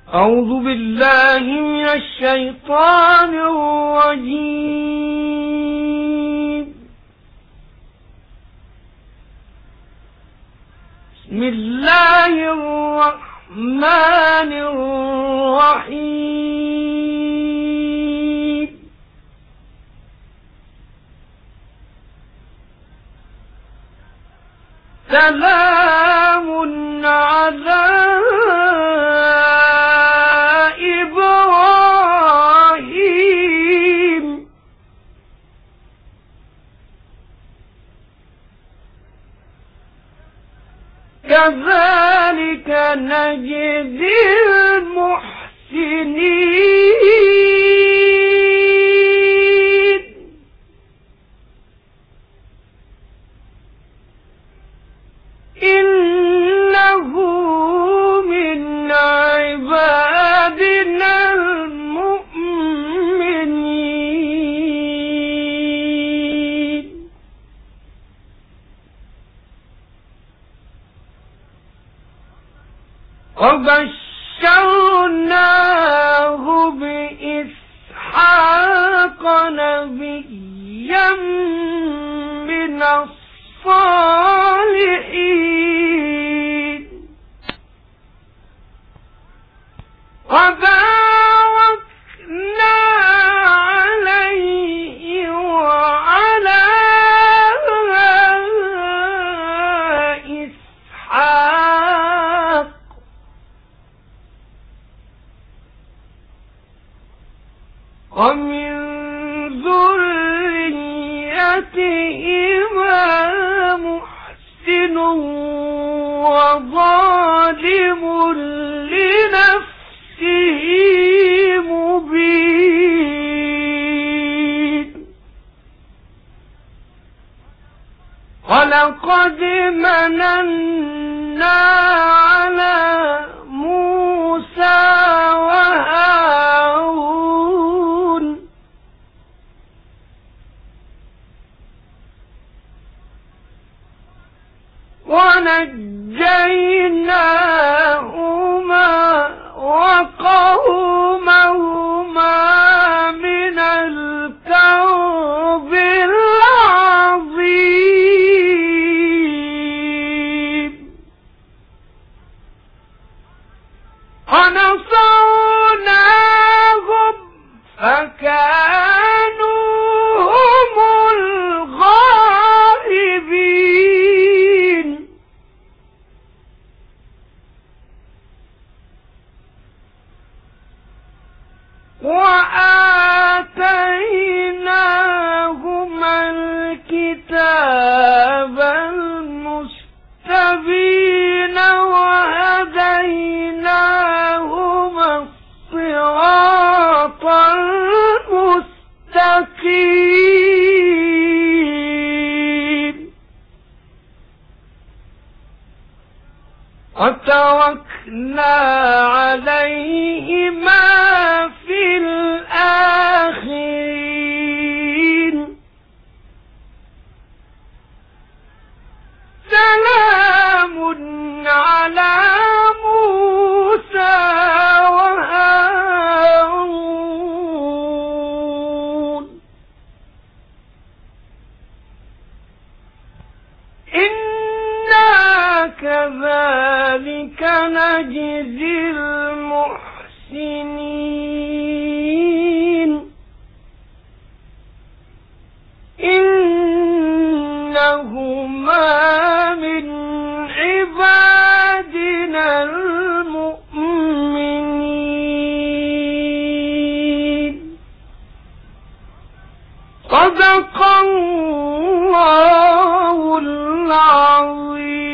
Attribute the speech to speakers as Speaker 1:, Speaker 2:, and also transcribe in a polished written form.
Speaker 1: أعوذ بالله من الشيطان الرجيم. بسم الله الرحمن الرحيم. سلام على إبراهيم كذلك نجزي المحسنين. إنه من عبادنا المؤمنين. وبشرناه بإسحاق نبيا من الصالحين. وباركنا عليه وعلى إسحاق ومن ذريتهما محسن وظالم لنفسه مبين. ولقد مننا على موسى وهارون ونجيناهما وقومهما من الكرب العظيم. ونصرناهم فكانوا هم الغالبين. وآتيناهما الكتاب المستبين وهديناهما الصراط المستقيم. وتركنا عليهما في الآخرين. سلام على موسى وهارون إنا كذلك نجزي المحسنين. إنهما من عبادنا المؤمنين. صدق الله العظيم.